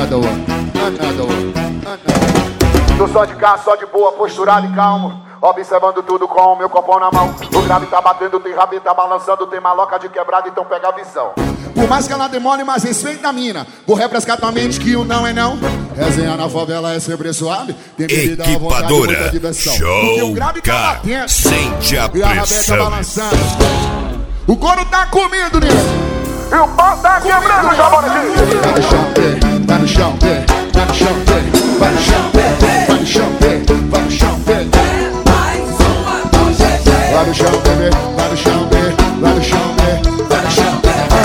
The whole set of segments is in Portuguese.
Another one, another one, another one. Tô só de cá, só de boa, posturado e calmo, observando tudo com o meu copão na mão. O grave tá batendo, tem rabeta balançando, tem maloca de quebrada, então pega a visão. Por mais que ela demore, mas respeita a mina. Vou refrescar tua mente que o não é não. Resenha na favela é sempre suave. Tem bebida à vontade, muita diversão. Porque o grave tá batendo, sente a e a rabeta pressão. balançando. O couro tá comendo nisso. E o pau tá quebrando, já bora aqui. Vai no chão, vai no chão, vai no chão, vai no chão, vai no chão, vai no chão, vai no chão, bebê, vai no chão, vai no chão, vai no chão.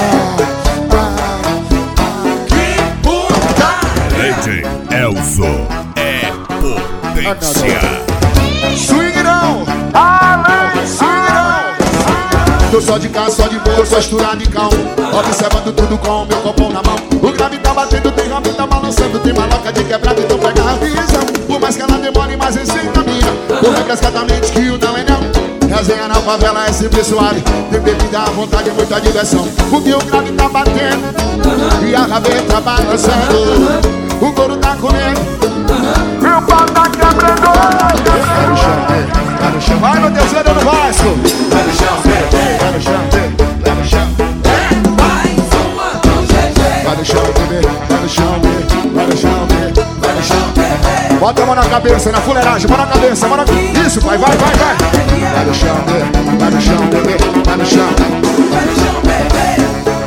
Que puta! Elzo é potência. Swing não, swing não. Tô só de cá, só de boa, só esturado e calmo, observando tudo com o meu copão na mão. O grave tá batendo, tem rabeta balançando, tem maloca de quebrada, então pega a visão. Por mais que ela demore, mas receita minha. Vou refrescar tua mente que o não é não. Resenha na favela é sempre suave. Tem bebida à vontade e muita diversão. Porque o grave tá batendo e a rabeta balançando. O couro tá comendo e o pau tá quebrando. Vai no chão, vai no chão. Vai, meu Deus, vai no Vasco. Vai no chão, vai no chão, vai no chão. Vai no chão, bebê, vai no chão, vai no chão, vai no chão. Bota a mão na cabeça, na fuleiragem, mão na cabeça, mão na cabeça. Isso, vai, vai, vai, vai. Vai no chão, vai no chão, bebê, vai no chão. Vai no chão, bebê.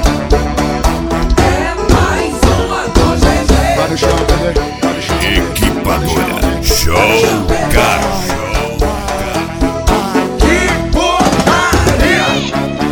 É mais uma do GG. Vai no chão, bebê, vai no chão. Equipadora Show Car. Que putaria!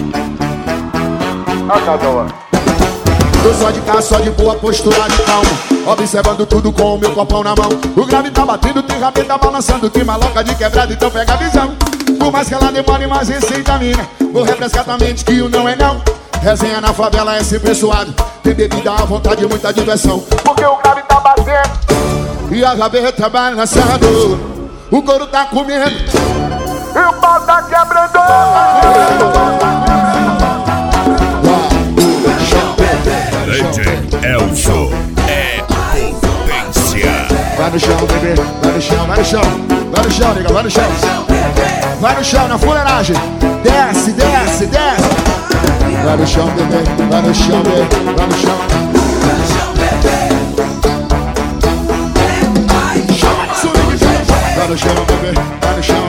Acabou. Tô só de cá, só de boa, posturado e calmo, observando tudo com o meu copão na mão. O grave tá batendo, tem rabeta balançando, tem maloca de quebrada, então pega a visão. Por mais que ela demore, mas receita a mina. Vou refrescar tua mente que o não é não. Resenha na favela é sempre suave. Tem bebida à vontade e muita diversão. Porque o grave tá batendo e a rabeta balançando. O couro tá comendo e o pau tá quebrando. Elzo é potência. Vai no chão, bebê, vai no chão, vai no chão. Vai no chão, nega, vai no chão. Vai no chão, na fuleiragem. Desce, desce, desce. Vai no chão, bebê, vai no chão, bebê, vai no chão. Vai no chão, bebê. Vai no chão, bebê, vai no chão.